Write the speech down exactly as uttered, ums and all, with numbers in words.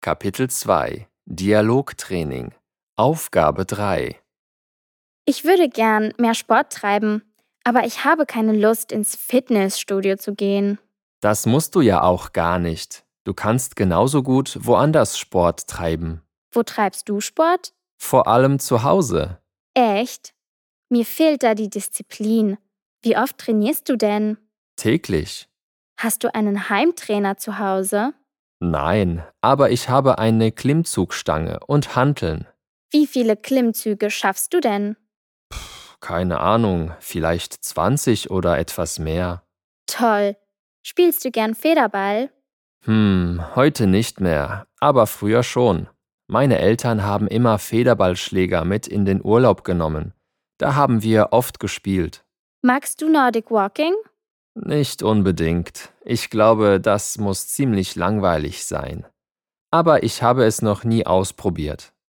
Kapitel zwei Dialogtraining Aufgabe drei Ich würde gern mehr Sport treiben, aber ich habe keine Lust, ins Fitnessstudio zu gehen. Das musst du ja auch gar nicht. Du kannst genauso gut woanders Sport treiben. Wo treibst du Sport? Vor allem zu Hause. Echt? Mir fehlt da die Disziplin. Wie oft trainierst du denn? Täglich. Hast du einen Heimtrainer zu Hause? Nein, aber ich habe eine Klimmzugstange und Hanteln. Wie viele Klimmzüge schaffst du denn? Keine Ahnung, vielleicht zwanzig oder etwas mehr. Toll. Spielst du gern Federball? Hm, heute nicht mehr, aber früher schon. Meine Eltern haben immer Federballschläger mit in den Urlaub genommen. Da haben wir oft gespielt. Magst du Nordic Walking? Nicht unbedingt. Ich glaube, das muss ziemlich langweilig sein. Aber ich habe es noch nie ausprobiert.